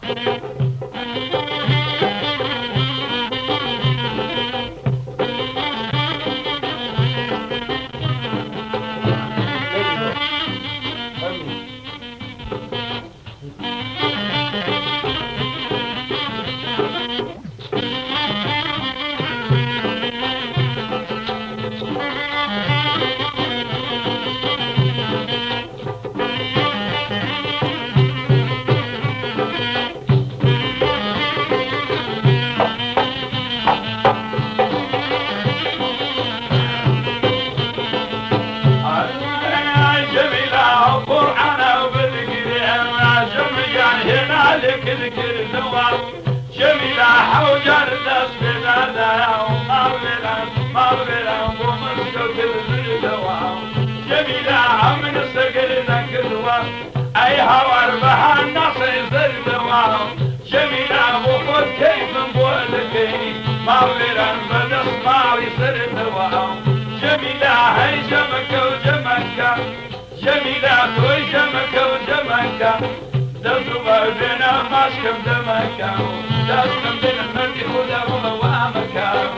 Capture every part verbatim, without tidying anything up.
ذكر ثواب جميلة حوجر الناس بلادها ومغفرة مغفرة ومسكوت الثواب جميلة عمن السقر ذكر ثواب أي هوار بها النصر يصير ثواب جميلة وخذ كيف بولكي مغفرة بدس ما يصير ثواب جميلة هي جمك وجمك جميلة توي جمك وجمك دزوا بنا ماسكم دمكاو دزكم بنا مرقي خدا وموامكاو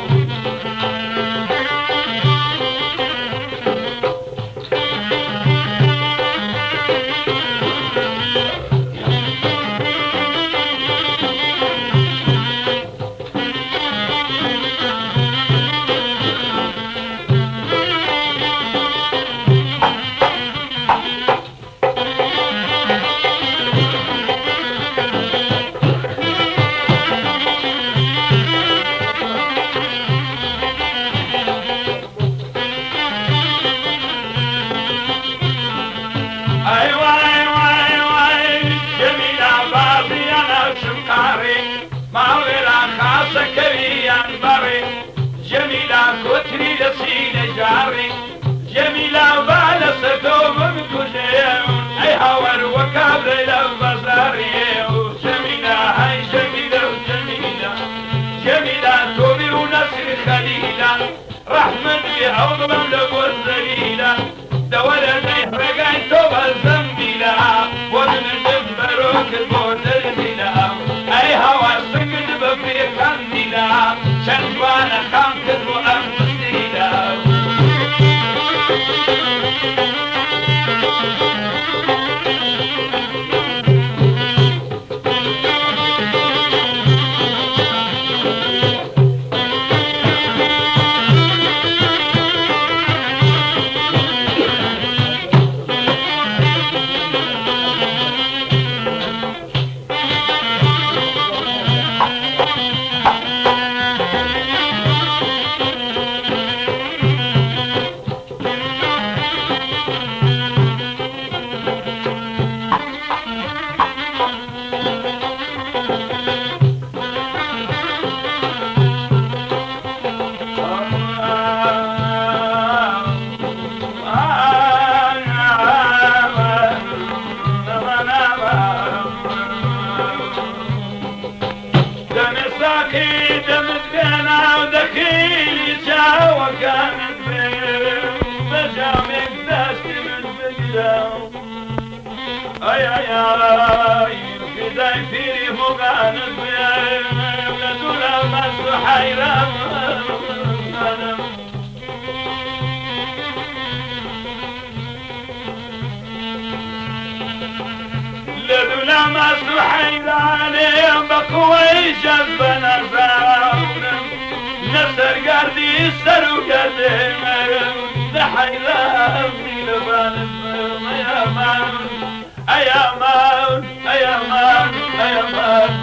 كتري لسين جاري جميلة بالستو من كجيم أي هور وكابر للبزاري جميلة هاي جميلة وجميلة جميلة توبي ونسر خليلة رحمة بعوض مملك والزليلة دولة نحرقاي توبة الزنبيلة ومن الجبروك البوت الميلة أي هور سكت بفريق كنديلة شنوانا خامك الوأم اي اي اي بداي فيري فوقان ولا دولا مس حيران لا دولا مس حيران بقوي جنبنا نسر قردي سر وقردي حيران لبان يا مان يا مان يا مان يا مان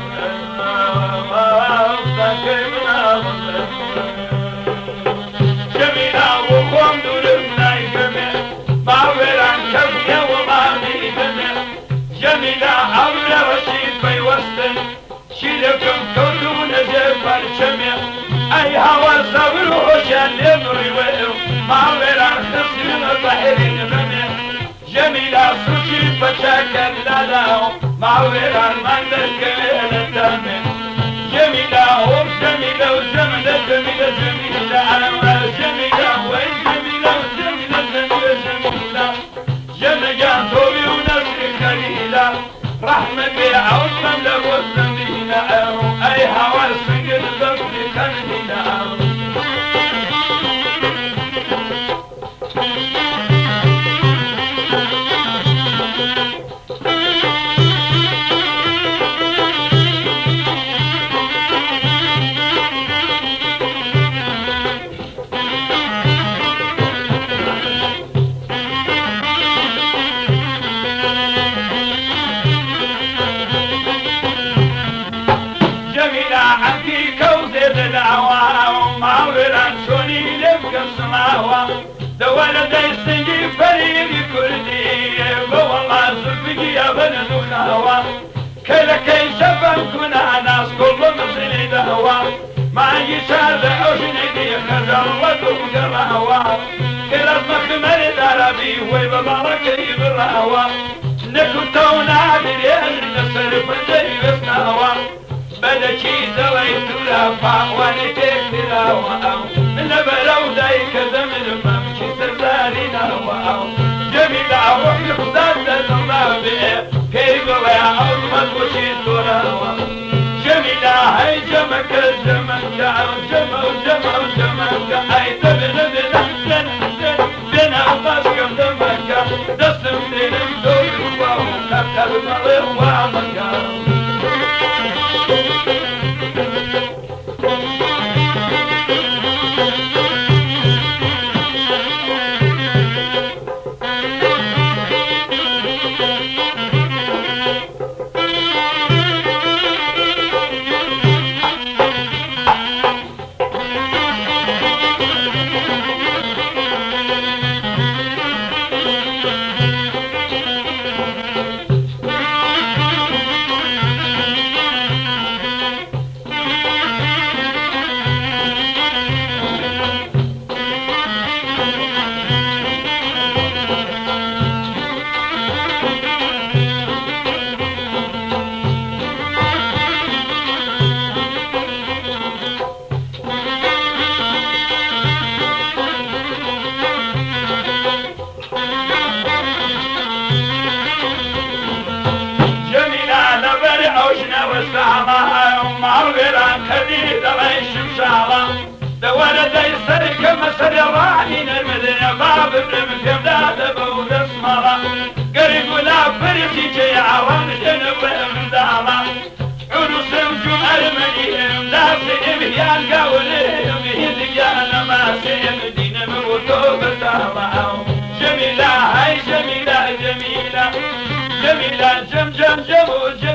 جميلة وخوم دولنا يجمع باور عن كفية ومامي جمع جميلة عمر رشيد بيوستن شيلكم كلون جبر جمع أي هوا صبر وشان يمري ويو باور عن خصم البحر جمع جميلة سوشي بشاكل لالو معورا من الكليل الدمين جميلة وجميلة وجميلة جميلة جميلة أنا جميلة وين جميلة وجميلة جميلة جميلة جميلة توبي ونسر خليلة رحمة بعوض مملك والزمين فريد كردي والله زلفي يا بن الخوا كل كي سفن كنا ناس كل مصري دهوا ما يشاد أوشني خزر ودوق الرهوا كل مخمر دربي وببركي بالرهوا نكتونا دريان نصر فدي بسنهوا بدكي زويت لفا ونكيك لهوا من برو دايك زمن ممشي سرزاري لهوا جميل روحي خداد الزنبابي كيف ويا أرمد وشي سورهوا جميل هاي جمك الجمك جمع جمع جمع هاي تبن بن حسن بن عباس كم دمك دسم دين الدور وهو كتب مضيق وعمك دولة يسرك مسر راحين المدينة باب ابن مكبداد بول اسمرا قريب ولا فرسي جي عوام جنب امدالا عروس وجوم المنيهم لا سئم هي القولهم هديان ما سئم دين موتوب الدهلا جميلة هاي جميلة جميلة جميلة جم جم جم